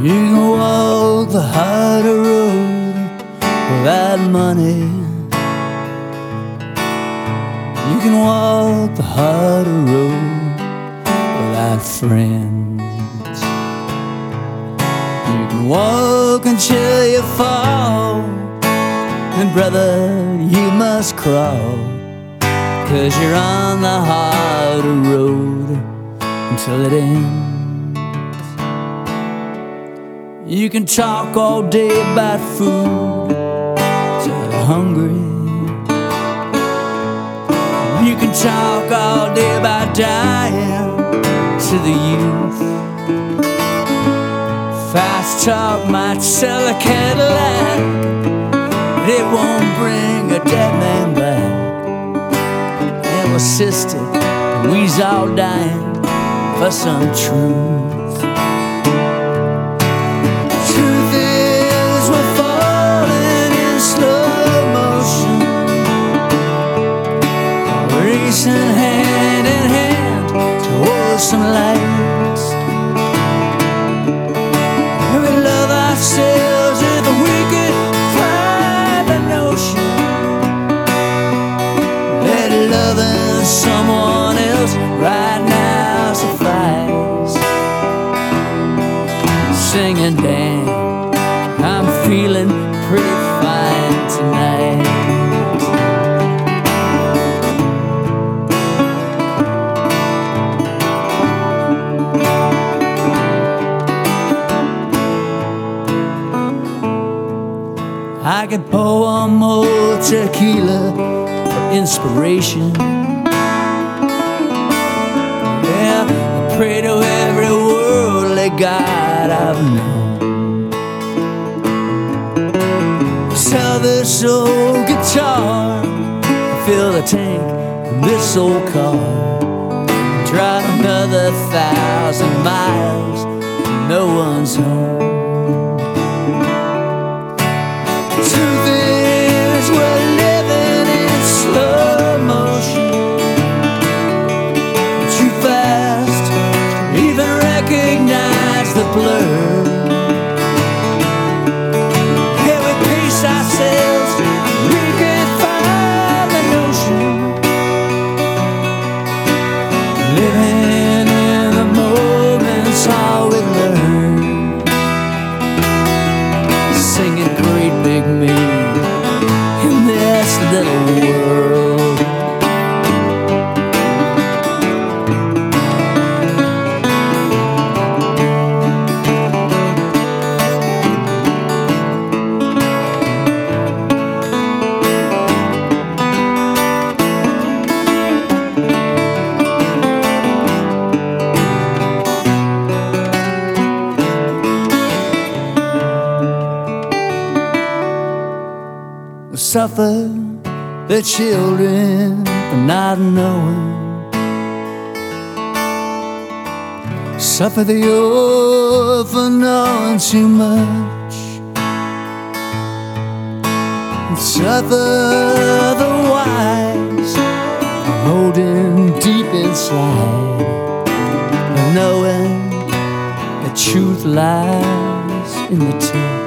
You can walk the harder road without money. You can walk the harder road without friends. You can walk until you fall, and brother, you must crawl, 'cause you're on the harder road until it ends. You can talk all day about food till you're hungry. You can talk all day about dying to the youth. Fast talk might sell a Cadillac, but it won't bring a dead man back. And well, sister, we's all dying for some truth. Truth is we're falling in slow motion, racing hand in hand towards some lights. And we love ourselves if we could find the notion that loving someone else right now suffice. Sing and dance, I'm feeling pretty fine tonight. I could pour one more tequila for inspiration. Yeah, I pray to every worldly god I've known. Sell this old guitar, fill the tank in this old car, drive another 1,000 miles, no one's home. Truth is we're living in slow motion, too fast to even recognize the blur. Yeah, we pace ourselves, we can find the notion, living in the moment's all we learn. Singing great big me in this little world. Suffer the children for not knowing. Suffer the old for knowing too much. And suffer the wise for holding deep inside, and knowing the truth lies in the tooth.